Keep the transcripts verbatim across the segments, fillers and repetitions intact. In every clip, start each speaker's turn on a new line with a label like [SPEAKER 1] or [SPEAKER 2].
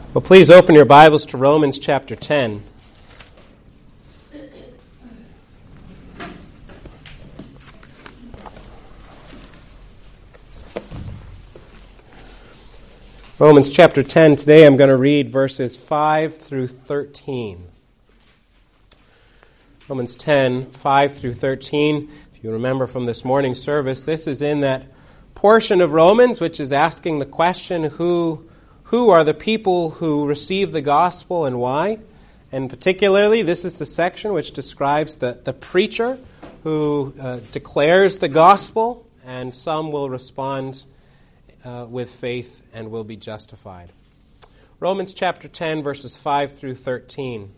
[SPEAKER 1] Well, please open your Bibles to Romans chapter ten. Romans chapter ten. Today I'm going to read verses five through thirteen. Romans ten, five through thirteen. If you remember from this morning's service, this is in that portion of Romans which is asking the question, who Who are the people who receive the gospel and why? And particularly, this is the section which describes the, the preacher who uh, declares the gospel, and some will respond uh, with faith and will be justified. Romans chapter ten, verses five through thirteen.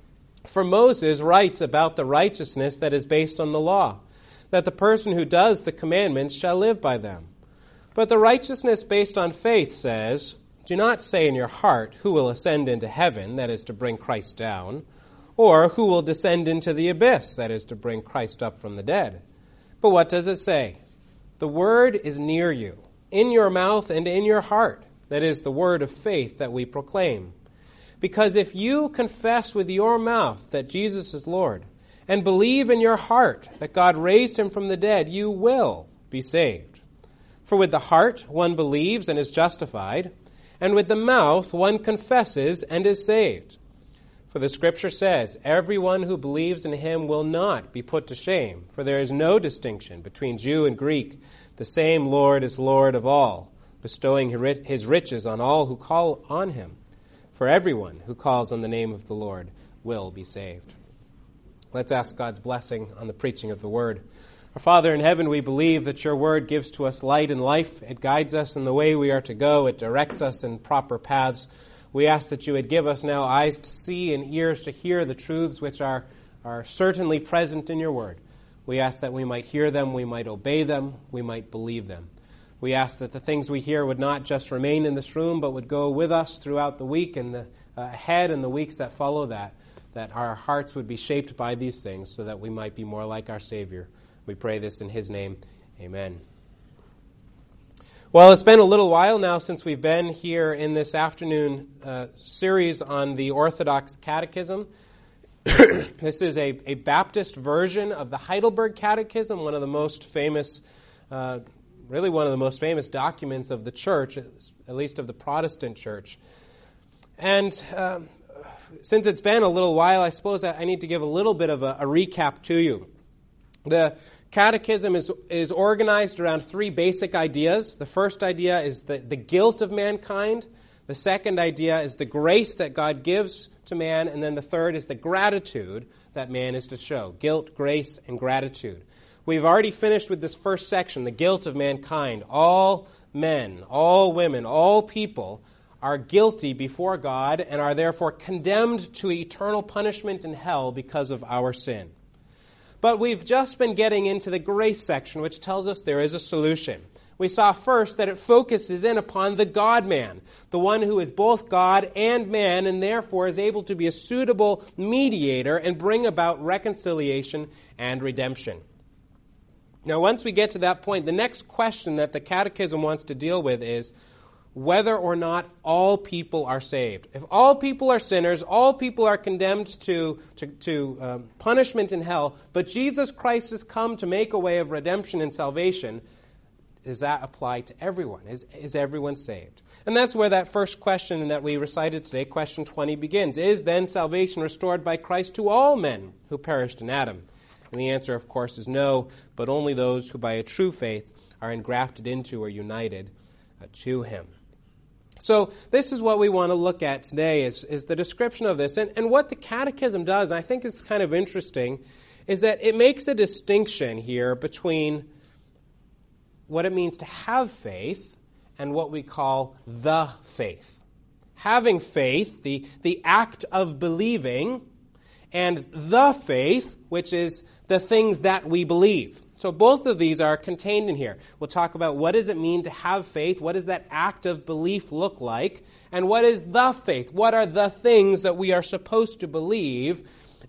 [SPEAKER 1] For Moses writes about the righteousness that is based on the law, that the person who does the commandments shall live by them. But the righteousness based on faith says, do not say in your heart, who will ascend into heaven, that is to bring Christ down, or who will descend into the abyss, that is to bring Christ up from the dead. But what does it say? The word is near you, in your mouth and in your heart, that is the word of faith that we proclaim. Because if you confess with your mouth that Jesus is Lord, and believe in your heart that God raised him from the dead, you will be saved. For with the heart one believes and is justified, and with the mouth one confesses and is saved. For the Scripture says, everyone who believes in him will not be put to shame, for there is no distinction between Jew and Greek. The same Lord is Lord of all, bestowing his riches on all who call on him. For everyone who calls on the name of the Lord will be saved. Let's ask God's blessing on the preaching of the word. Our Father in heaven, we believe that your word gives to us light and life. It guides us in the way we are to go. It directs us in proper paths. We ask that you would give us now eyes to see and ears to hear the truths which are, are certainly present in your word. We ask that we might hear them, we might obey them, we might believe them. We ask that the things we hear would not just remain in this room, but would go with us throughout the week and the uh, ahead and the weeks that follow that, that our hearts would be shaped by these things so that we might be more like our Savior. We pray this in his name. Amen. Well, it's been a little while now since we've been here in this afternoon uh, series on the Orthodox Catechism. This is a, a Baptist version of the Heidelberg Catechism, one of the most famous, uh, really one of the most famous documents of the church, at least of the Protestant church. And uh, since it's been a little while, I suppose I need to give a little bit of a, a recap to you. The Catechism is, is organized around three basic ideas. The first idea is the, the guilt of mankind. The second idea is the grace that God gives to man. And then the third is the gratitude that man is to show. Guilt, grace, and gratitude. We've already finished with this first section, the guilt of mankind. All men, all women, all people are guilty before God and are therefore condemned to eternal punishment in hell because of our sin. But we've just been getting into the grace section, which tells us there is a solution. We saw first that it focuses in upon the God-man, the one who is both God and man, and therefore is able to be a suitable mediator and bring about reconciliation and redemption. Now, once we get to that point, the next question that the Catechism wants to deal with is whether or not all people are saved. If all people are sinners, all people are condemned to, to, to um, punishment in hell, but Jesus Christ has come to make a way of redemption and salvation, does that apply to everyone? Is, is everyone saved? And that's where that first question that we recited today, question twenty, begins. Is then salvation restored by Christ to all men who perished in Adam? And the answer, of course, is no, but only those who by a true faith are engrafted into or united uh, to him. So this is what we want to look at today is, is the description of this. And, and what the Catechism does, I think is kind of interesting, is that it makes a distinction here between what it means to have faith and what we call the faith. Having faith, the, the act of believing, and the faith, which is the things that we believe. So both of these are contained in here. We'll talk about what does it mean to have faith, what does that act of belief look like, and what is the faith? What are the things that we are supposed to believe?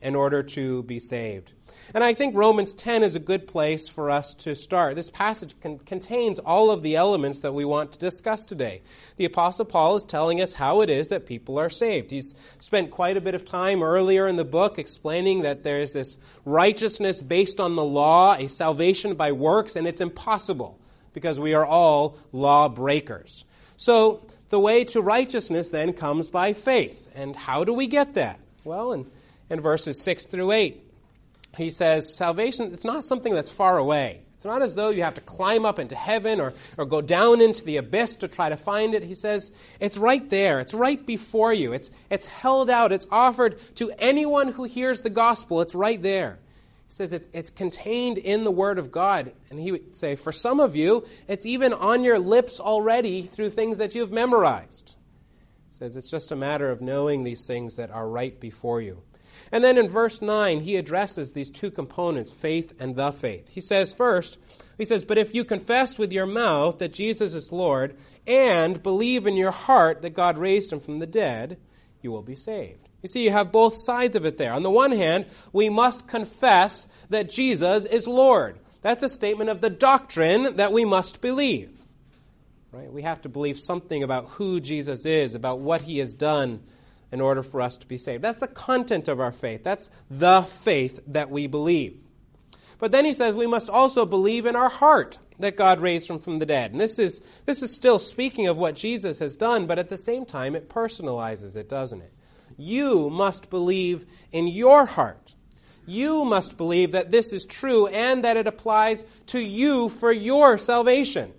[SPEAKER 1] in order to be saved. And I think Romans ten is a good place for us to start. This passage con- contains all of the elements that we want to discuss today. The Apostle Paul is telling us how it is that people are saved. He's spent quite a bit of time earlier in the book explaining that there is this righteousness based on the law, a salvation by works, and it's impossible because we are all law breakers. So the way to righteousness then comes by faith. And how do we get that? Well, in, in verses six through eight, he says, salvation, it's not something that's far away. It's not as though you have to climb up into heaven or, or go down into the abyss to try to find it. He says, it's right there. It's right before you. It's, it's held out. It's offered to anyone who hears the gospel. It's right there. He says it's, it's contained in the Word of God. And he would say, for some of you, it's even on your lips already through things that you've memorized. He says it's just a matter of knowing these things that are right before you. And then in verse nine, he addresses these two components, faith and the faith. He says first, he says, but if you confess with your mouth that Jesus is Lord and believe in your heart that God raised him from the dead, you will be saved. You see, you have both sides of it there. On the one hand, we must confess that Jesus is Lord. That's a statement of the doctrine that we must believe. Right? We have to believe something about who Jesus is, about what he has done, in order for us to be saved. That's the content of our faith. That's the faith that we believe. But then he says we must also believe in our heart that God raised him from the dead. And this is this is still speaking of what Jesus has done, but at the same time it personalizes it, doesn't it? You must believe in your heart. You must believe that this is true and that it applies to you for your salvation.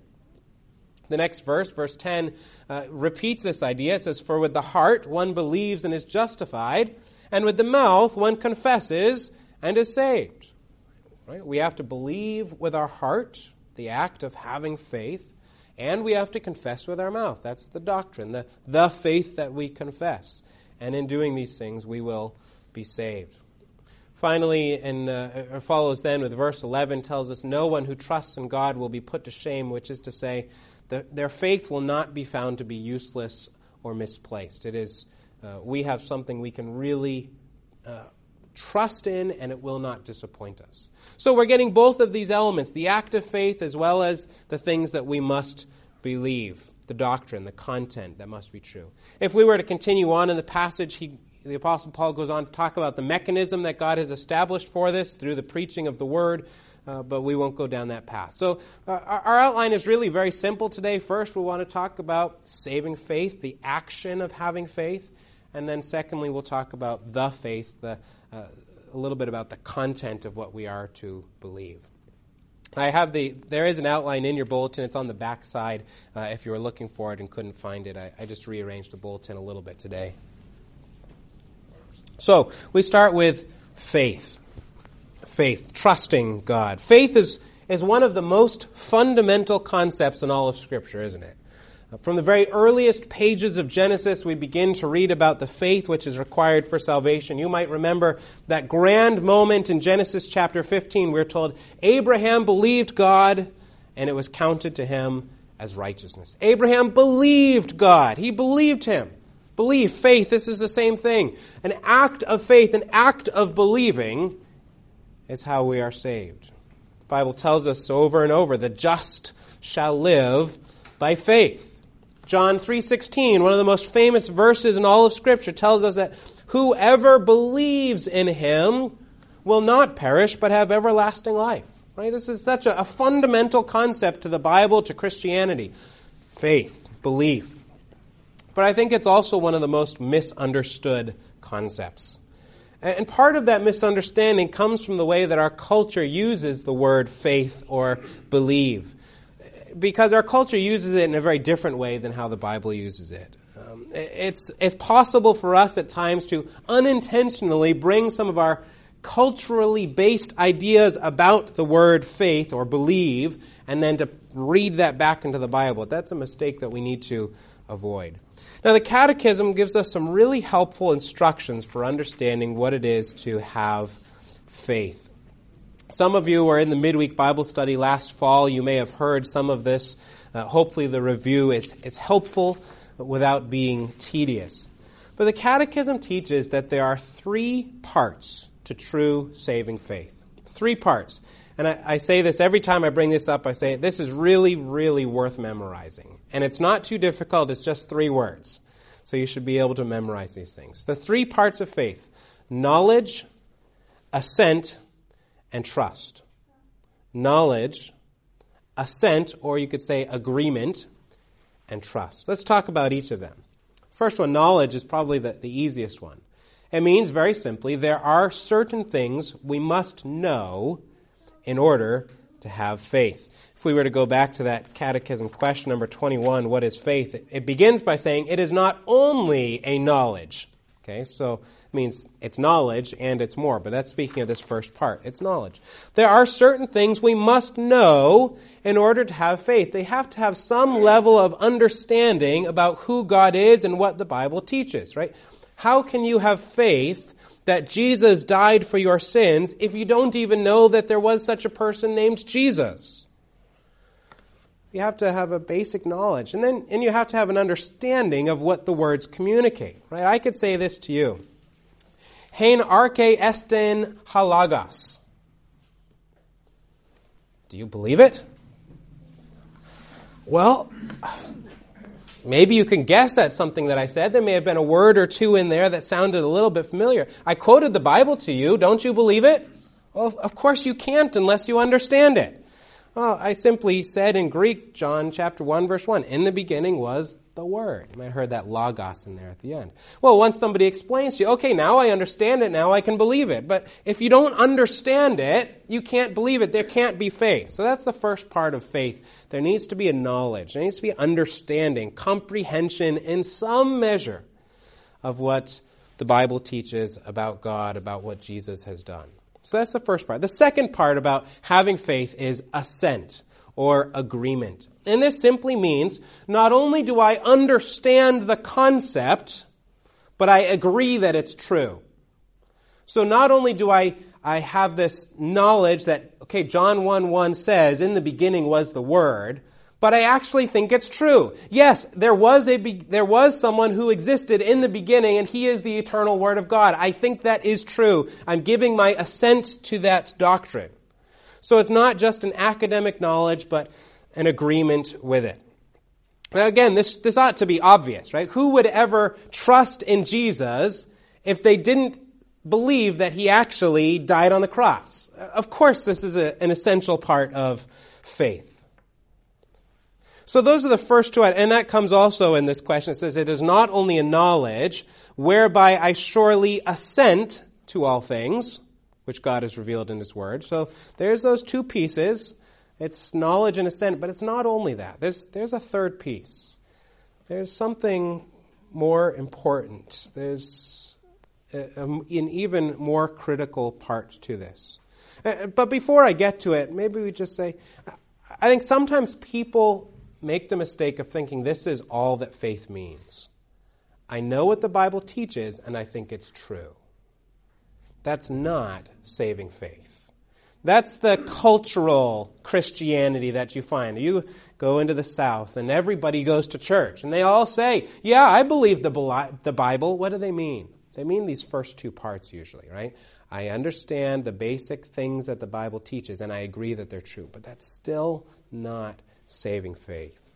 [SPEAKER 1] The next verse, verse ten, uh, repeats this idea. It says, for with the heart one believes and is justified, and with the mouth one confesses and is saved. Right? We have to believe with our heart, the act of having faith, and we have to confess with our mouth. That's the doctrine, the, the faith that we confess. And in doing these things, we will be saved. Finally, and uh, follows then with verse eleven, tells us, no one who trusts in God will be put to shame, which is to say, their faith will not be found to be useless or misplaced. It is, uh, we have something we can really uh, trust in, and it will not disappoint us. So we're getting both of these elements, the act of faith as well as the things that we must believe, the doctrine, the content that must be true. If we were to continue on in the passage, he, the Apostle Paul goes on to talk about the mechanism that God has established for this through the preaching of the Word. Uh, but we won't go down that path. So uh, our, our outline is really very simple today. First, we want to talk about saving faith, the action of having faith. And then secondly, we'll talk about the faith, the, uh, a little bit about the content of what we are to believe. I have the, there is an outline in your bulletin. It's on the back side. Uh, if you were looking for it and couldn't find it, I, I just rearranged the bulletin a little bit today. So we start with faith. Faith, trusting God. Faith is, is one of the most fundamental concepts in all of Scripture, isn't it? From the very earliest pages of Genesis, we begin to read about the faith which is required for salvation. You might remember that grand moment in Genesis chapter fifteen. We're told, Abraham believed God, and it was counted to him as righteousness. Abraham believed God. He believed him. Belief, faith, this is the same thing. An act of faith, an act of believing is how we are saved. The Bible tells us over and over, the just shall live by faith. John three sixteen, one of the most famous verses in all of Scripture, tells us that whoever believes in him will not perish but have everlasting life. Right? This is such a, a fundamental concept to the Bible, to Christianity. Faith, belief. But I think it's also one of the most misunderstood concepts. And part of that misunderstanding comes from the way that our culture uses the word faith or believe. Because our culture uses it in a very different way than how the Bible uses it. Um, it's, it's possible for us at times to unintentionally bring some of our culturally based ideas about the word faith or believe and then to read that back into the Bible. That's a mistake that we need to avoid. Now, the Catechism gives us some really helpful instructions for understanding what it is to have faith. Some of you were in the midweek Bible study last fall. You may have heard some of this. Uh, hopefully the review is, is helpful without being tedious. But the Catechism teaches that there are three parts to true saving faith. Three parts. And I, I say this every time I bring this up, I say this is really, really worth memorizing. And it's not too difficult, it's just three words. So you should be able to memorize these things. The three parts of faith: knowledge, assent, and trust. Knowledge, assent, or you could say agreement, and trust. Let's talk about each of them. First one, knowledge, is probably the, the easiest one. It means, very simply, there are certain things we must know in order to have faith. If we were to go back to that catechism question number twenty-one, what is faith? It, it begins by saying it is not only a knowledge. Okay, so it means it's knowledge and it's more, but that's speaking of this first part. It's knowledge. There are certain things we must know in order to have faith. They have to have some level of understanding about who God is and what the Bible teaches, right? How can you have faith that Jesus died for your sins if you don't even know that there was such a person named Jesus? You have to have a basic knowledge, and then and you have to have an understanding of what the words communicate. Right? I could say this to you: Hein arche esten halagos. Do you believe it? Well, maybe you can guess at something that I said. There may have been a word or two in there that sounded a little bit familiar. I quoted the Bible to you. Don't you believe it? Well, of course you can't unless you understand it. Well, I simply said in Greek, John chapter one, verse one, in the beginning was the Word. You might have heard that logos in there at the end. Well, once somebody explains to you, okay, now I understand it, now I can believe it. But if you don't understand it, you can't believe it. There can't be faith. So that's the first part of faith. There needs to be a knowledge. There needs to be understanding, comprehension in some measure of what the Bible teaches about God, about what Jesus has done. So that's the first part. The second part about having faith is assent or agreement. And this simply means not only do I understand the concept, but I agree that it's true. So not only do I, I have this knowledge that, okay, John one one says, in the beginning was the Word, but I actually think it's true. Yes, there was a be- there was someone who existed in the beginning, and he is the eternal Word of God. I think that is true. I'm giving my assent to that doctrine. So it's not just an academic knowledge, but an agreement with it. Now again, this, this ought to be obvious, right? Who would ever trust in Jesus if they didn't believe that he actually died on the cross? Of course, this is a, an essential part of faith. So those are the first two, and that comes also in this question. It says, it is not only a knowledge whereby I surely assent to all things, which God has revealed in His Word. So there's those two pieces. It's knowledge and assent, but it's not only that. There's, there's a third piece. There's something more important. There's a, a, an even more critical part to this. But before I get to it, maybe we just say, I think sometimes people make the mistake of thinking this is all that faith means. I know what the Bible teaches, and I think it's true. That's not saving faith. That's the cultural Christianity that you find. You go into the South, and everybody goes to church, and they all say, yeah, I believe the the Bible. What do they mean? They mean these first two parts usually, right? I understand the basic things that the Bible teaches, and I agree that they're true, but that's still not saving faith.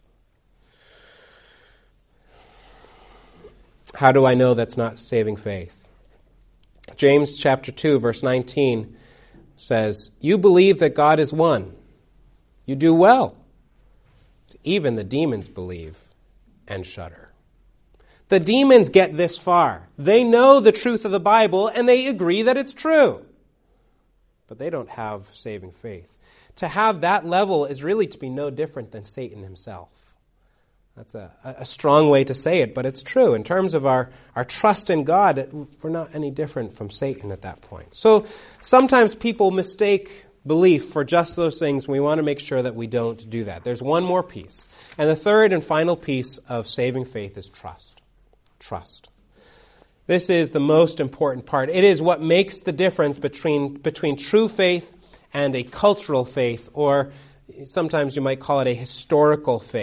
[SPEAKER 1] How do I know that's not saving faith? James chapter two, verse nineteen says, you believe that God is one. You do well. Even the demons believe and shudder. The demons get this far. They know the truth of the Bible and they agree that it's true. But they don't have saving faith. To have that level is really to be no different than Satan himself. That's a, a strong way to say it, but it's true. In terms of our, our trust in God, we're not any different from Satan at that point. So sometimes people mistake belief for just those things, and we want to make sure that we don't do that. There's one more piece. And the third and final piece of saving faith is trust. Trust. This is the most important part. It is what makes the difference between, between true faith and a cultural faith, or sometimes you might call it a historical faith.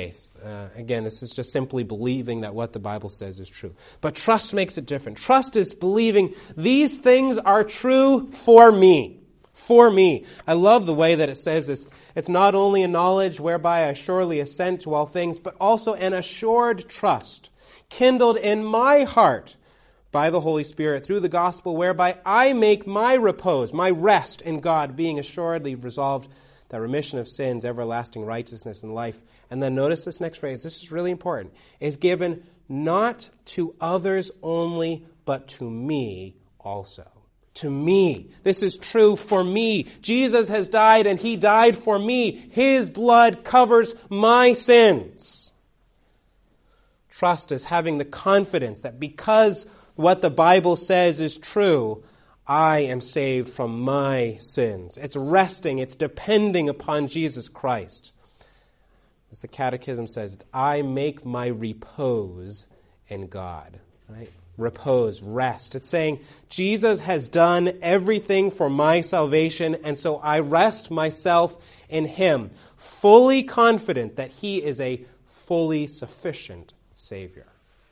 [SPEAKER 1] Uh, again, this is just simply believing that what the Bible says is true. But trust makes it different. Trust is believing these things are true for me. For me. I love the way that it says this. It's not only a knowledge whereby I surely assent to all things, but also an assured trust, kindled in my heart by the Holy Spirit through the gospel, whereby I make my repose, my rest in God, being assuredly resolved that remission of sins, everlasting righteousness, and life. And then notice this next phrase, this is really important, is given not to others only, but to me also. To me. This is true for me. Jesus has died and he died for me. His blood covers my sins. Trust is having the confidence that because what the Bible says is true, I am saved from my sins. It's resting, it's depending upon Jesus Christ. As the Catechism says, I make my repose in God. Right? Repose, rest. It's saying, Jesus has done everything for my salvation, and so I rest myself in him, fully confident that he is a fully sufficient Savior.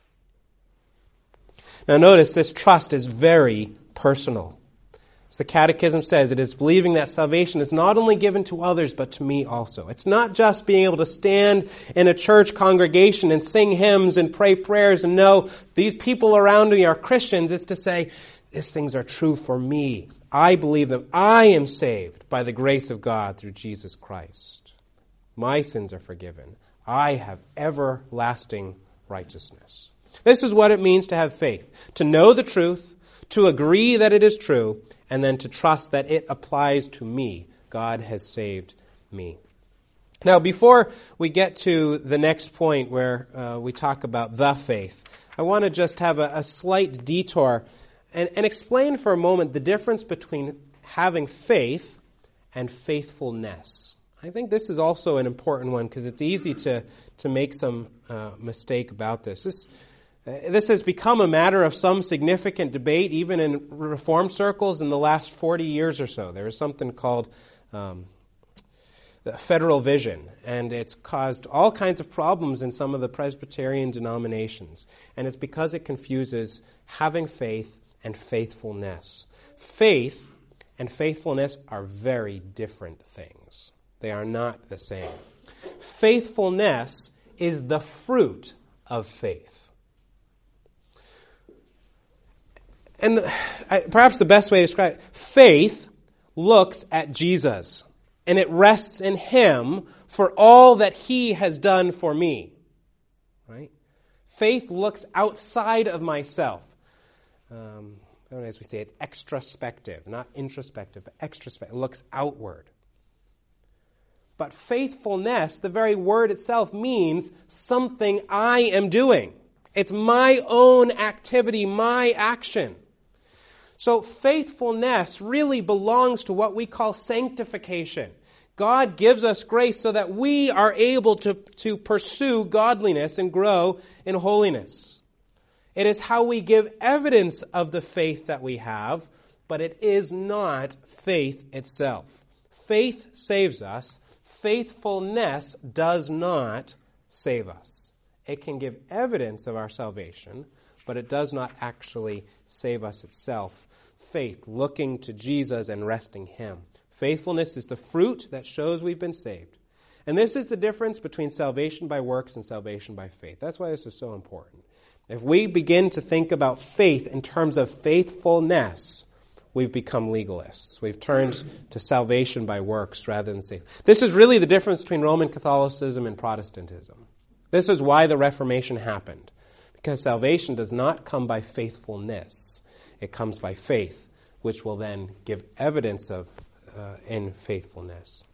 [SPEAKER 1] Now notice, this trust is very personal. As the Catechism says, it is believing that salvation is not only given to others, but to me also. It's not just being able to stand in a church congregation and sing hymns and pray prayers and know these people around me are Christians. It's to say, these things are true for me. I believe them. I am saved by the grace of God through Jesus Christ. My sins are forgiven. I have everlasting righteousness. This is what it means to have faith. To know the truth, to agree that it is true, and then to trust that it applies to me. God has saved me. Now, before we get to the next point where uh, we talk about the faith, I want to just have a, a slight detour and, and explain for a moment the difference between having faith and faithfulness. I think this is also an important one because it's easy to, to make some uh, mistake about this. This This has become a matter of some significant debate, even in Reform circles in the last forty years or so. There is something called um, the federal vision, and it's caused all kinds of problems in some of the Presbyterian denominations. And it's because it confuses having faith and faithfulness. Faith and faithfulness are very different things. They are not the same. Faithfulness is the fruit of faith. And perhaps the best way to describe it, faith looks at Jesus, and it rests in him for all that he has done for me. Right? Faith looks outside of myself. Um, as we say, it's extrospective, not introspective, but extrospective. It looks outward. But faithfulness, the very word itself, means something I am doing. It's my own activity, my action. So faithfulness really belongs to what we call sanctification. God gives us grace so that we are able to, to pursue godliness and grow in holiness. It is how we give evidence of the faith that we have, but it is not faith itself. Faith saves us. Faithfulness does not save us. It can give evidence of our salvation, but it does not actually save us itself. Faith, looking to Jesus and resting him. Faithfulness is the fruit that shows we've been saved. And this is the difference between salvation by works and salvation by faith. That's why this is so important. If we begin to think about faith in terms of faithfulness, we've become legalists. We've turned to salvation by works rather than faith. This is really the difference between Roman Catholicism and Protestantism. This is why the Reformation happened. Because salvation does not come by faithfulness. It comes by faith, which will then give evidence of uh, in faithfulness.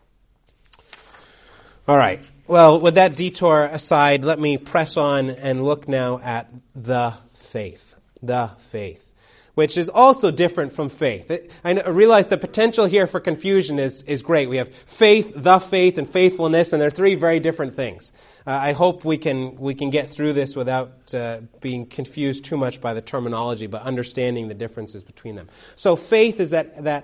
[SPEAKER 1] All right. Well, with that detour aside, let me press on and look now at the faith. The faith. Which is also different from faith. It, I realize the potential here for confusion is, is great. We have faith, the faith, and faithfulness, and they're three very different things. Uh, I hope we can we can get through this without uh, being confused too much by the terminology, but understanding the differences between them. So faith is that that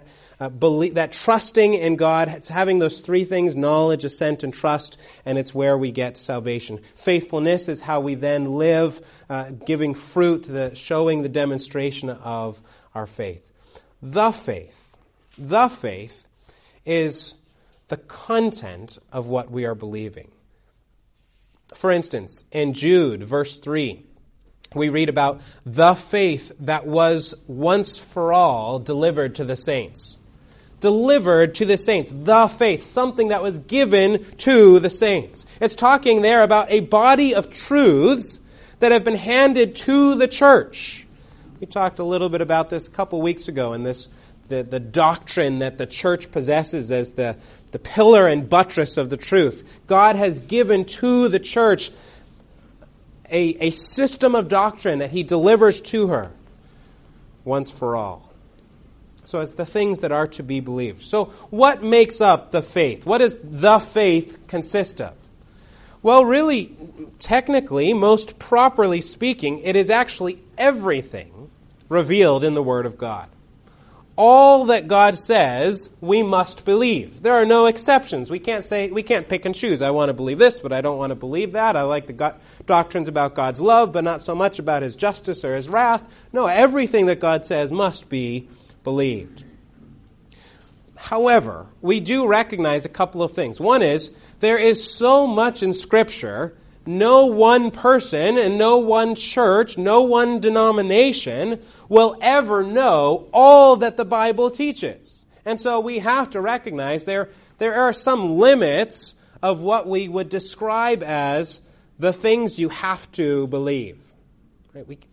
[SPEAKER 1] uh, believe, that trusting in God, it's having those three things, knowledge, assent, and trust, and it's where we get salvation. Faithfulness is how we then live, uh, giving fruit, the showing the demonstration of our faith. The faith, the faith is the content of what we are believing. For instance, in Jude, verse three, we read about the faith that was once for all delivered to the saints. Delivered to the saints. The faith, something that was given to the saints. It's talking there about a body of truths that have been handed to the church. We talked a little bit about this a couple weeks ago in this the, the doctrine that the church possesses as the, the pillar and buttress of the truth. God has given to the church a, a system of doctrine that he delivers to her once for all. So it's the things that are to be believed. So what makes up the faith? What does the faith consist of? Well, really, technically, most properly speaking, it is actually everything revealed in the Word of God. All that God says, we must believe. There are no exceptions. We can't say, we can't pick and choose. I want to believe this, but I don't want to believe that. I like the God, doctrines about God's love, but not so much about his justice or his wrath. No, everything that God says must be believed. However, we do recognize a couple of things. One is, there is so much in Scripture, no one person and no one church, no one denomination will ever know all that the Bible teaches. And so we have to recognize there, there are some limits of what we would describe as the things you have to believe. Right? We,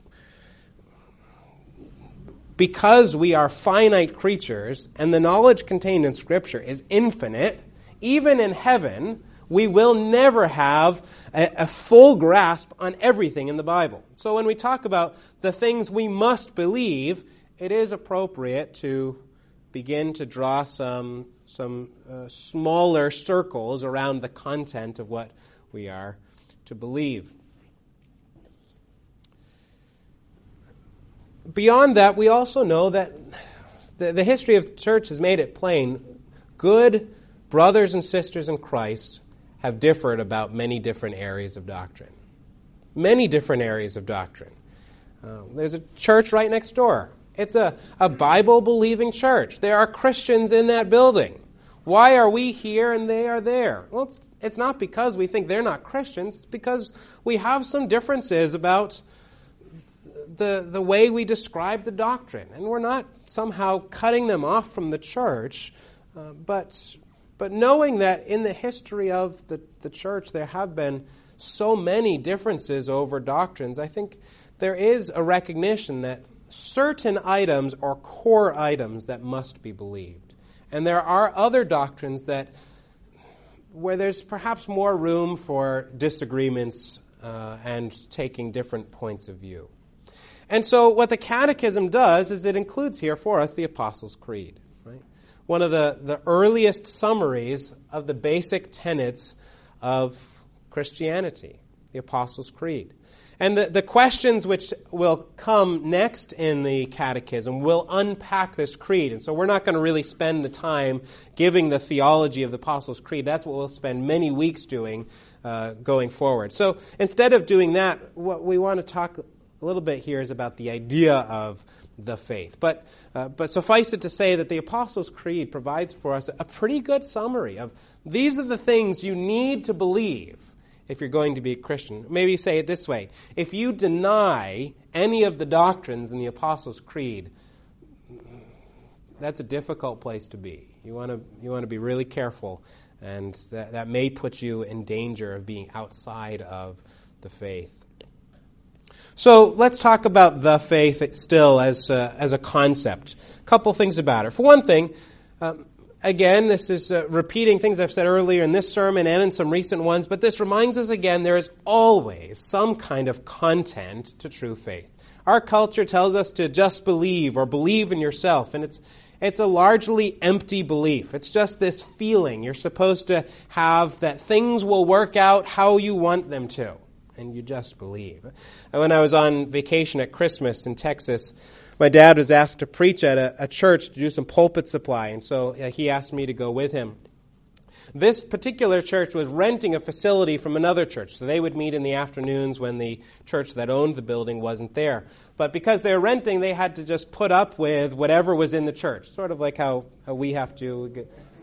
[SPEAKER 1] because we are finite creatures and the knowledge contained in Scripture is infinite, even in heaven, we will never have a, a full grasp on everything in the Bible. So when we talk about the things we must believe, it is appropriate to begin to draw some, some uh, smaller circles around the content of what we are to believe. Beyond that, we also know that the, the history of the church has made it plain. Good brothers and sisters in Christ have differed about many different areas of doctrine. Many different areas of doctrine. Uh, there's a church right next door. It's a, a Bible-believing church. There are Christians in that building. Why are we here and they are there? Well, it's, it's not because we think they're not Christians. It's because we have some differences about the, the way we describe the doctrine. And we're not somehow cutting them off from the church, uh, but... But knowing that in the history of the, the church there have been so many differences over doctrines, I think there is a recognition that certain items are core items that must be believed. And there are other doctrines that where there's perhaps more room for disagreements uh, and taking different points of view. And so what the Catechism does is it includes here for us the Apostles' Creed. One of the, the earliest summaries of the basic tenets of Christianity, the Apostles' Creed. And the, the questions which will come next in the Catechism will unpack this creed. And so we're not going to really spend the time giving the theology of the Apostles' Creed. That's what we'll spend many weeks doing uh, going forward. So instead of doing that, what we want to talk a little bit here is about the idea of the faith. But uh, but suffice it to say that the Apostles' Creed provides for us a pretty good summary of these are the things you need to believe if you're going to be a Christian. Maybe say it this way. If you deny any of the doctrines in the Apostles' Creed, that's a difficult place to be. You want to you want to be really careful, and that, that may put you in danger of being outside of the faith. So let's talk about the faith still as a, as a concept. A couple things about it. For one thing, um, again, this is uh, repeating things I've said earlier in this sermon and in some recent ones, but this reminds us again there is always some kind of content to true faith. Our culture tells us to just believe or believe in yourself, and it's it's a largely empty belief. It's just this feeling you're supposed to have that things will work out how you want them to. And you just believe. When I was on vacation at Christmas in Texas, my dad was asked to preach at a, a church to do some pulpit supply, and so uh, he asked me to go with him. This particular church was renting a facility from another church, so they would meet in the afternoons when the church that owned the building wasn't there. But because they were renting, they had to just put up with whatever was in the church, sort of like how, how we have to.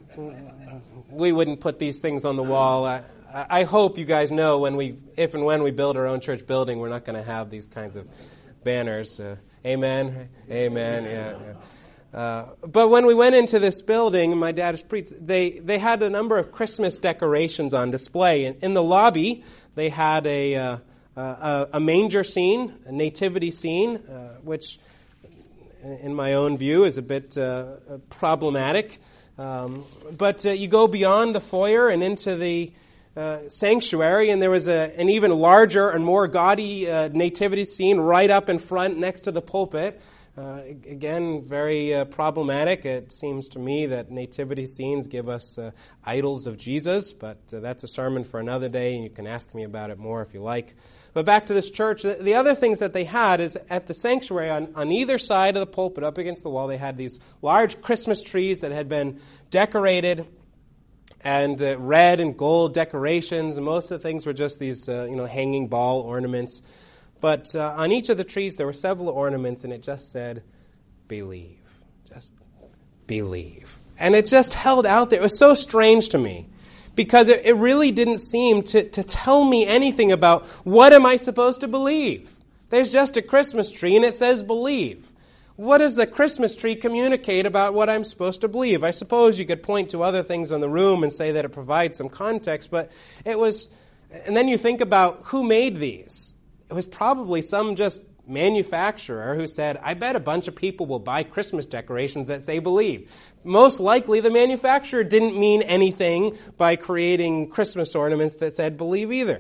[SPEAKER 1] We wouldn't put these things on the wall. I, I hope you guys know when we, if and when we build our own church building, we're not going to have these kinds of banners. Uh, amen, amen, yeah. yeah. Uh, but when we went into this building, my dad is preached, they, they had a number of Christmas decorations on display. In, in the lobby, they had a, uh, a, a manger scene, a nativity scene, uh, which, in my own view, is a bit uh, problematic. Um, but uh, you go beyond the foyer and into the uh, sanctuary, and there was a, an even larger and more gaudy uh, nativity scene right up in front next to the pulpit. Uh, again, very uh, problematic. It seems to me that nativity scenes give us uh, idols of Jesus, but uh, that's a sermon for another day, and you can ask me about it more if you like. But back to this church, the, the other things that they had is at the sanctuary, on, on either side of the pulpit, up against the wall, they had these large Christmas trees that had been decorated, and uh, red and gold decorations, and most of the things were just these uh, you know, hanging ball ornaments. But uh, on each of the trees, there were several ornaments, and it just said, believe. Just believe. And it just held out there. It was so strange to me, because it, it really didn't seem to, to tell me anything about what am I supposed to believe. There's just a Christmas tree, and it says believe. What does the Christmas tree communicate about what I'm supposed to believe? I suppose you could point to other things in the room and say that it provides some context, but it was... And then you think about who made these. It was probably some just manufacturer who said, I bet a bunch of people will buy Christmas decorations that say believe. Most likely the manufacturer didn't mean anything by creating Christmas ornaments that said believe either.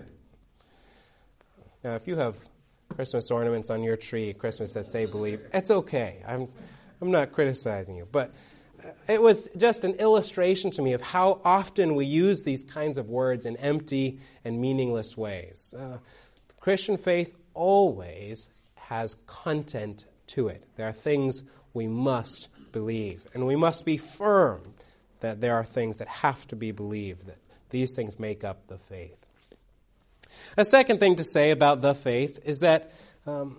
[SPEAKER 1] Now, if you have Christmas ornaments on your tree, Christmas that say believe, it's okay. I'm, I'm not criticizing you. But it was just an illustration to me of how often we use these kinds of words in empty and meaningless ways. Uh, Christian faith always has content to it. There are things we must believe, and we must be firm that there are things that have to be believed, that these things make up the faith. A second thing to say about the faith is that um,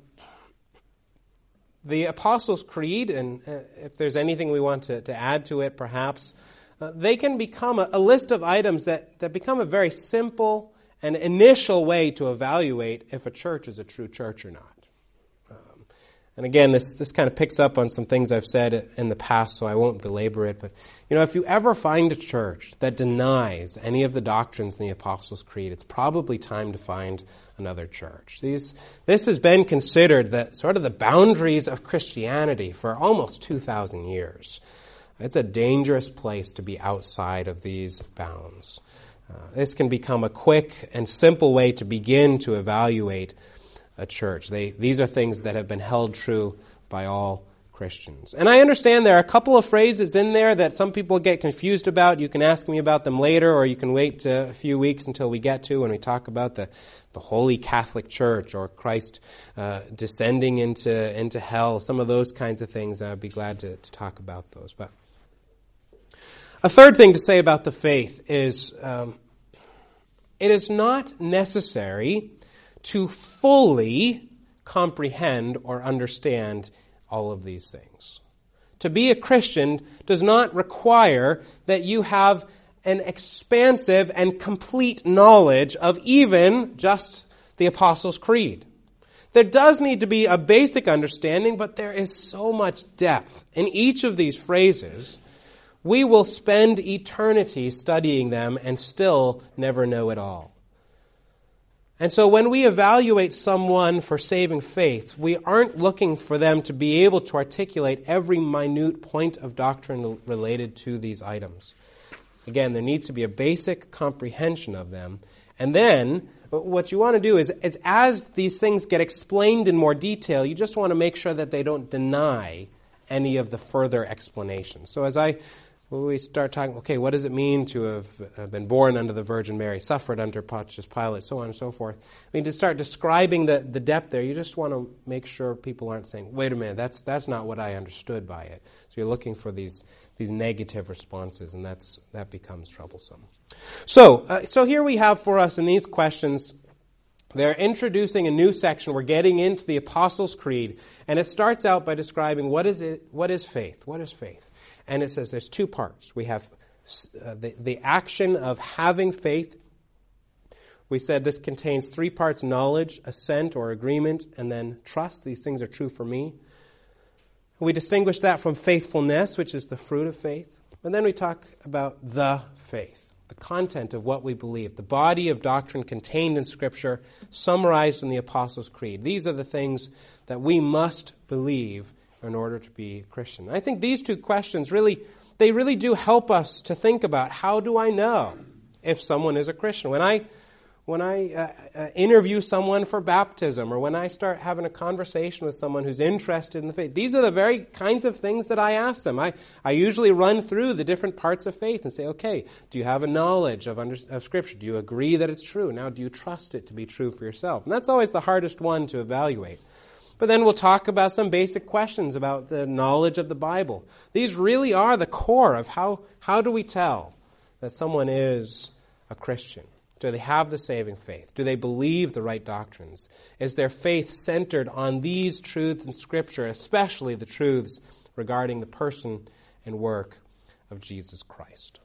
[SPEAKER 1] the Apostles' Creed, and uh, if there's anything we want to, to add to it, perhaps, uh, they can become a, a list of items that, that become a very simple an initial way to evaluate if a church is a true church or not. Um, and again, this, this kind of picks up on some things I've said in the past, so I won't belabor it. But, you know, if you ever find a church that denies any of the doctrines in the Apostles' Creed, it's probably time to find another church. These, this has been considered the, sort of the boundaries of Christianity for almost two thousand years. It's a dangerous place to be outside of these bounds. Uh, this can become a quick and simple way to begin to evaluate a church. They, these are things that have been held true by all Christians. And I understand there are a couple of phrases in there that some people get confused about. You can ask me about them later, or you can wait uh, a few weeks until we get to when we talk about the, the Holy Catholic Church or Christ uh, descending into, into hell, some of those kinds of things. I'd be glad to, to talk about those. But a third thing to say about the faith is um, it is not necessary to fully comprehend or understand all of these things. To be a Christian does not require that you have an expansive and complete knowledge of even just the Apostles' Creed. There does need to be a basic understanding, but there is so much depth in each of these phrases. We will spend eternity studying them and still never know it all. And so when we evaluate someone for saving faith, we aren't looking for them to be able to articulate every minute point of doctrine related to these items. Again, there needs to be a basic comprehension of them. And then what you want to do is, is as these things get explained in more detail, you just want to make sure that they don't deny any of the further explanations. So as I Well, we start talking, okay, what does it mean to have uh, been born under the Virgin Mary, suffered under Pontius Pilate, so on and so forth. I mean, to start describing the, the depth there, you just want to make sure people aren't saying, wait a minute, that's that's not what I understood by it. So you're looking for these these negative responses, and that's that becomes troublesome. So, uh, so here we have for us in these questions, they're introducing a new section. We're getting into the Apostles' Creed, and it starts out by describing what is it, what is faith? What is faith? And it says there's two parts. We have uh, the, the action of having faith. We said this contains three parts: knowledge, assent or agreement, and then trust. These things are true for me. We distinguish that from faithfulness, which is the fruit of faith. And then we talk about the faith, the content of what we believe, the body of doctrine contained in Scripture, summarized in the Apostles' Creed. These are the things that we must believe in order to be Christian. I think these two questions really, they really do help us to think about, how do I know if someone is a Christian? When I when I uh, uh, interview someone for baptism, or when I start having a conversation with someone who's interested in the faith, these are the very kinds of things that I ask them. I, I usually run through the different parts of faith and say, okay, do you have a knowledge of, under, of Scripture? Do you agree that it's true? Now, do you trust it to be true for yourself? And that's always the hardest one to evaluate. But then we'll talk about some basic questions about the knowledge of the Bible. These really are the core of how, how do we tell that someone is a Christian? Do they have the saving faith? Do they believe the right doctrines? Is their faith centered on these truths in Scripture, especially the truths regarding the person and work of Jesus Christ?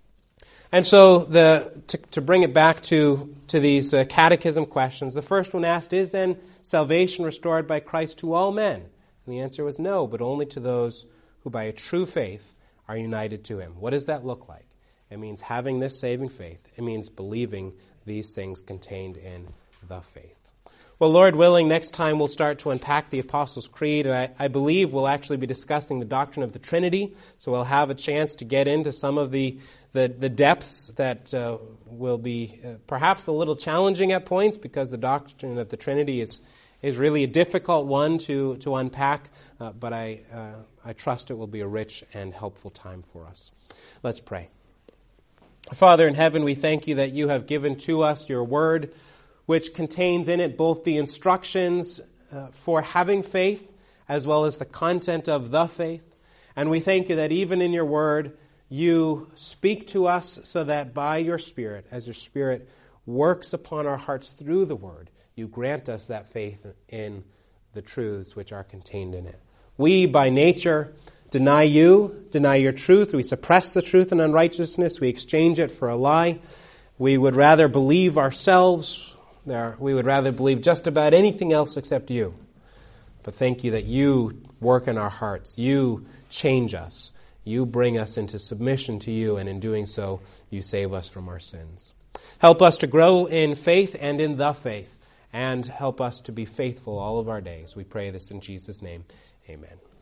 [SPEAKER 1] And so the to, to bring it back to, to these uh, catechism questions, the first one asked, is then salvation restored by Christ to all men? And the answer was no, but only to those who by a true faith are united to him. What does that look like? It means having this saving faith. It means believing these things contained in the faith. Well, Lord willing, next time we'll start to unpack the Apostles' Creed. And I, I believe we'll actually be discussing the doctrine of the Trinity. So we'll have a chance to get into some of the, the, the depths that uh, will be uh, perhaps a little challenging at points, because the doctrine of the Trinity is, is really a difficult one to, to unpack. Uh, but I, uh, I trust it will be a rich and helpful time for us. Let's pray. Father in heaven, we thank you that you have given to us your word, which contains in it both the instructions uh, for having faith as well as the content of the faith. And we thank you that even in your word, you speak to us so that by your Spirit, as your Spirit works upon our hearts through the word, you grant us that faith in the truths which are contained in it. We, by nature, deny you, deny your truth. We suppress the truth in unrighteousness. We exchange it for a lie. We would rather believe ourselves. We would rather believe just about anything else except you. But thank you that you work in our hearts. You change us. You bring us into submission to you, and in doing so, you save us from our sins. Help us to grow in faith and in the faith, and help us to be faithful all of our days. We pray this in Jesus' name. Amen.